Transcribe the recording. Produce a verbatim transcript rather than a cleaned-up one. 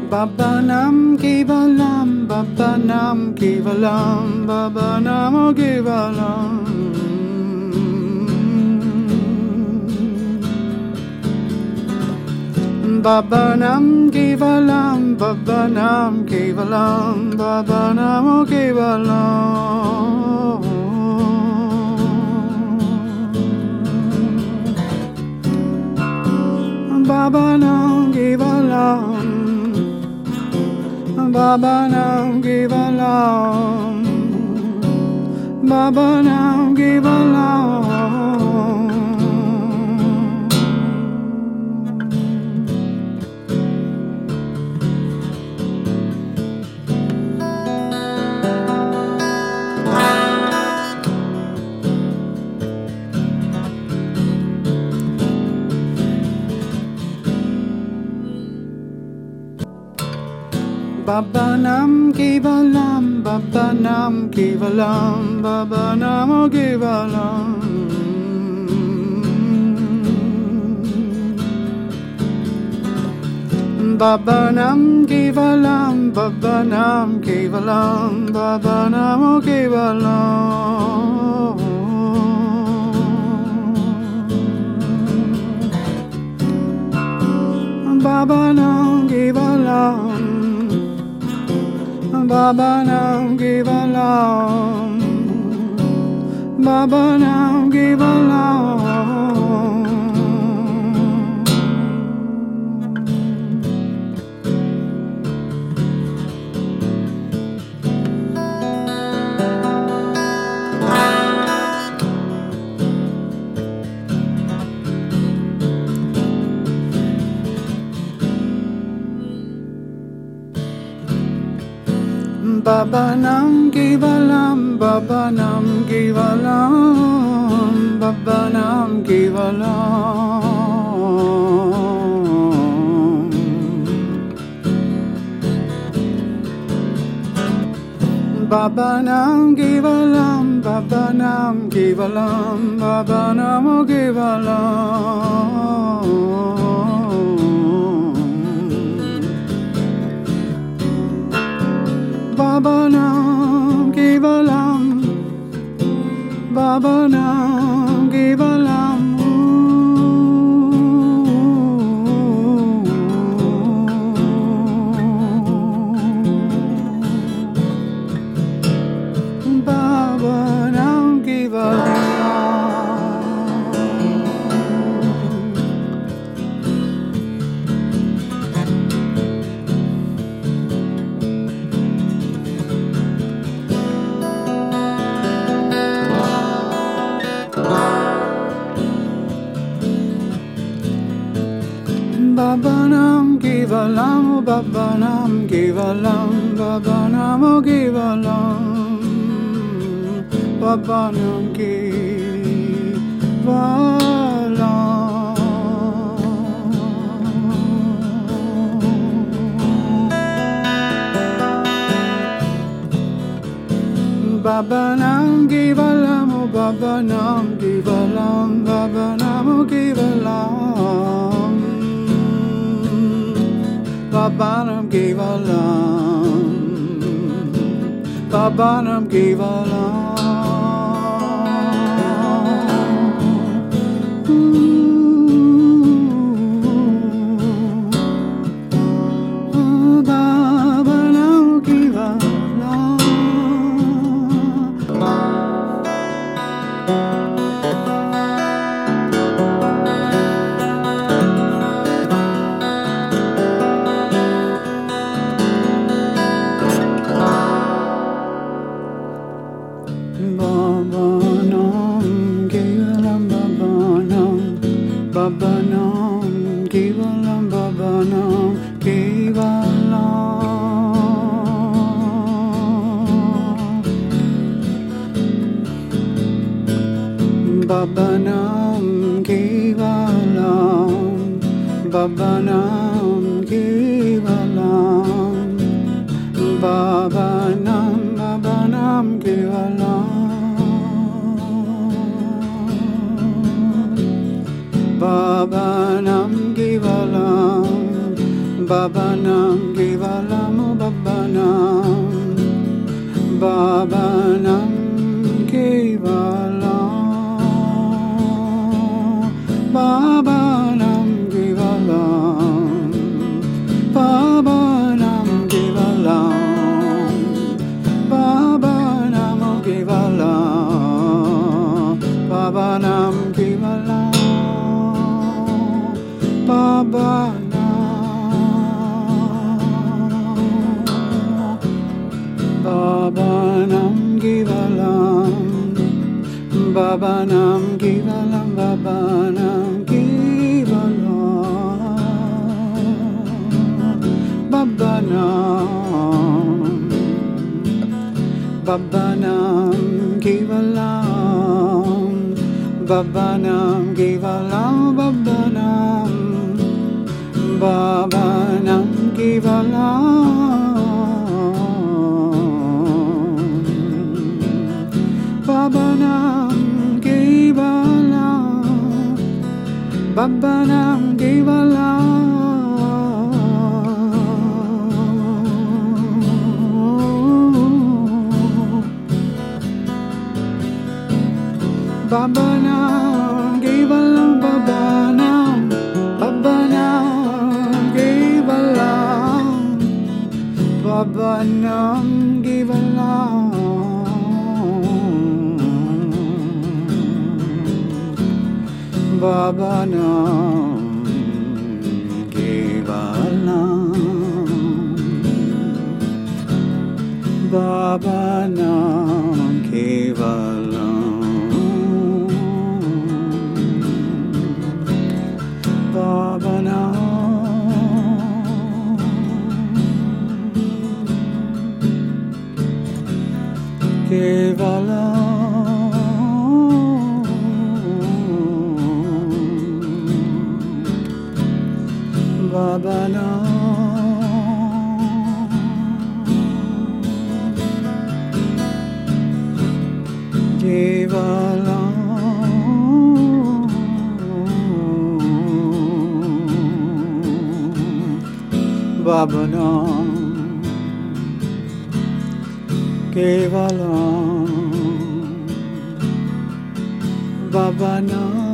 Baba Nam Kevalam, Baba Nam Kevalam, Baba Namo Kevalam. Baba Nam Kevalam, Baba Nam Kevalam, Baba Namo Kevalam. Baba Nam Kevalam, Baba Nam Kevalam, Baba Nam Kevalam. Baba Nam Kevalam, Baba Nam Kevalam, Baba Namo Kevalam. Baba Nam Kevalam, Baba Nam Kevalam, Baba Namo Kevalam. Baba Nam Kevalam, Baba Nam Kevalam, Baba Nam Kevalam. Baba Nam Kevalam, Baba Nam Kevalam, Baba Nam Kevalam. Baba Nam Kevalam, Baba Nam Kevalam, Baba Namo Kevalam. Baba Nam Kevalam, Baba Nam Kevalam. Baba Nam Baba Nam Kevalam, Baba Nam Kevalam, Baba Namo Kevalam, Baba Nam Kevalam. Baba Nam Kevalam, Baba Nam Kevalam, Baba Namo Kevalam. Baba Nam Kevalam, Baba Nam Kevalam. Baba Nam Kevalam, Baba Nam Kevalam. Baba Nam Kevalam, Baba Nam Kevalam, Baba Nam, Baba Nam Kevalam. Baba Nam Kevalam, Baba Nam Kevalam Baba Nam Baba Nam Kevalam Baba Nam Kevalam Baba Nam Kevalam Baba Nam Kevalam Baba Nam Kevalam Baba Baba Nam Kevalam Baba Nam Kevalam Baba Nam Kevalam Baba Nam Baba Nam Kevalam Baba Nam Kevalam Baba Nam Baba Nam Kevalam Baba Nam Kevalam Baba Nam Kevalam Baba Nam Kevalam Baba Nam Baba Nam Kevalam Baba Nam Kevalam Baba Nam Kevalam Baba Nam Kevalam Baba Nam Kevalam Baba Nam Kevalam Baba Nam Kevalam Baba Nam